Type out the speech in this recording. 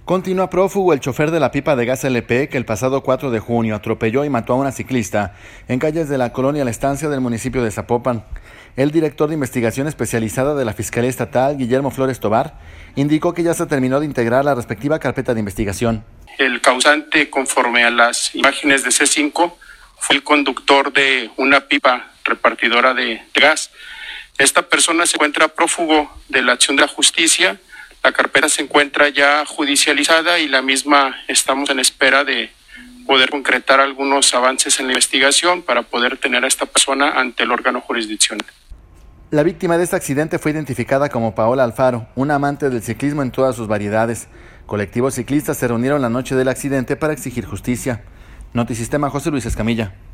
Continúa prófugo el chofer de la pipa de gas LP que el pasado 4 de junio atropelló y mató a una ciclista en calles de la colonia La Estancia del municipio de Zapopan. El director de investigación especializada de la Fiscalía Estatal, Guillermo Flores Tobar, indicó que ya se terminó de integrar la respectiva carpeta de investigación. El causante, conforme a las imágenes de C5, fue el conductor de una pipa repartidora de gas. Esta persona se encuentra prófugo de la acción de la justicia. La carpeta se encuentra ya judicializada y la misma estamos en espera de poder concretar algunos avances en la investigación para poder tener a esta persona ante el órgano jurisdiccional. La víctima de este accidente fue identificada como Paola Alfaro, una amante del ciclismo en todas sus variedades. Colectivos ciclistas se reunieron la noche del accidente para exigir justicia. Notisistema, José Luis Escamilla.